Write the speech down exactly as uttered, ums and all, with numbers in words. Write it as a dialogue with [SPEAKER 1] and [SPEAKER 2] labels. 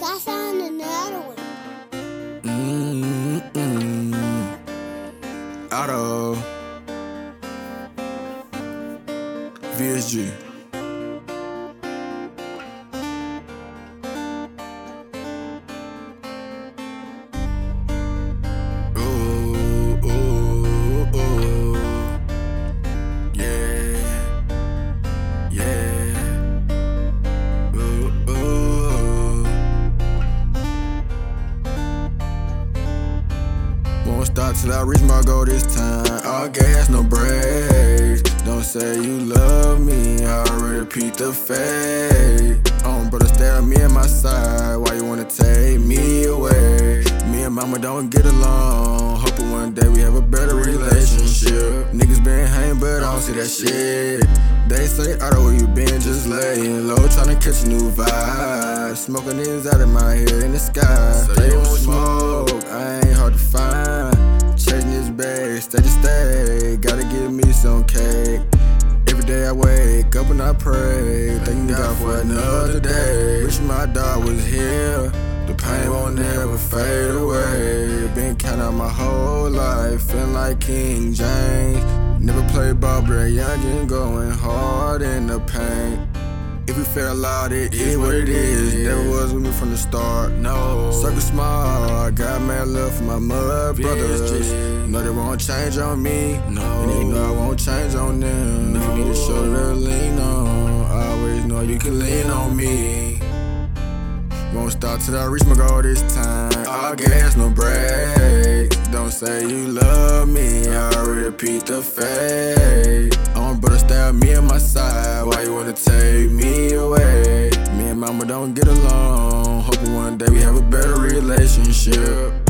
[SPEAKER 1] I found another one.
[SPEAKER 2] Mm-mm. Auto V S G. Ooh, ooh, ooh. Yeah, yeah. Ooh, ooh. Won't stop till I reach my goal this time. All gas, no brakes. Don't say you love me, I already repeat the fake. Um, brother, stay on me at my side. Why you wanna take me away? Me and mama don't get along. Hoping one day we have a better relationship. Niggas been hanging, but I don't see that shit. They say, I know where you been, just laying low, tryna catch a new vibe. Smoking ends out of my head in the sky. Stay on smoke, I ain't hard to find. Chasing this bag, stay to stay. Gotta give me some cake. Every day I wake up and I pray, thanking God for another day. Wish my dog was here, the pain won't never fade away. Been counting out my whole life, feeling like King James. Never played ball, but young and going hard in the paint. If we fell out, it is what it is. Never was with me from the start, no. Circle small, I got mad love for my mud brothers. Know they won't change on me, no. And they know I won't change on them. If you need a shoulder to lean on, I always know you can lean on me. Won't stop till I reach my goal this time. All gas, no brakes. Don't say you love me, I already repeat the fake. Um, brother, stay on me at my side. Why you wanna take me away? Me and mama don't get along. Hoping one day we have a better relationship.